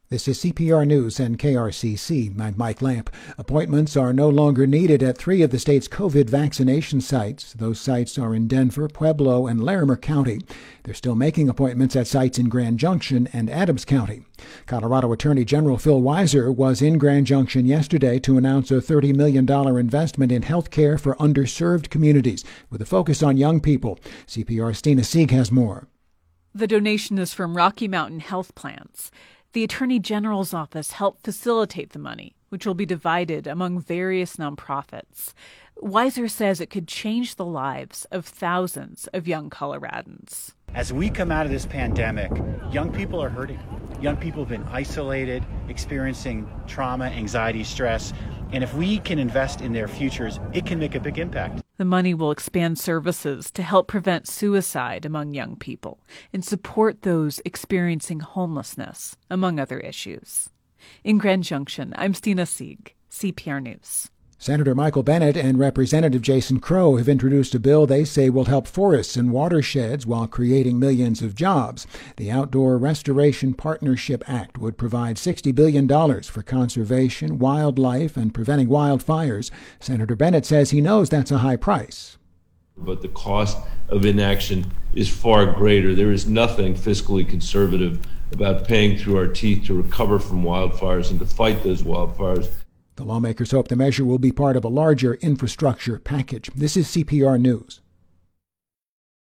This is CPR News and KRCC. I'm Mike Lamp. Appointments are no longer needed at 3 of the state's COVID vaccination sites. Those sites are in Denver, Pueblo, and Larimer County. They're still making appointments at sites in Grand Junction and Adams County. Colorado Attorney General Phil Weiser was in Grand Junction yesterday to announce a $30 million investment in health care for underserved communities, with a focus on young people. CPR's Stina Sieg has more. The donation is from Rocky Mountain Health Plans. The Attorney General's office helped facilitate the money, which will be divided among various nonprofits. Weiser says it could change the lives of thousands of young Coloradans. As we come out of this pandemic, young people are hurting. Young people have been isolated, experiencing trauma, anxiety, stress. And if we can invest in their futures, it can make a big impact. The money will expand services to help prevent suicide among young people and support those experiencing homelessness, among other issues. In Grand Junction, I'm Stina Sieg, CPR News. Senator Michael Bennet and Representative Jason Crow have introduced a bill they say will help forests and watersheds while creating millions of jobs. The Outdoor Restoration Partnership Act would provide $60 billion for conservation, wildlife, and preventing wildfires. Senator Bennet says he knows that's a high price. But the cost of inaction is far greater. There is nothing fiscally conservative about paying through our teeth to recover from wildfires and to fight those wildfires. The lawmakers hope the measure will be part of a larger infrastructure package. This is CPR News.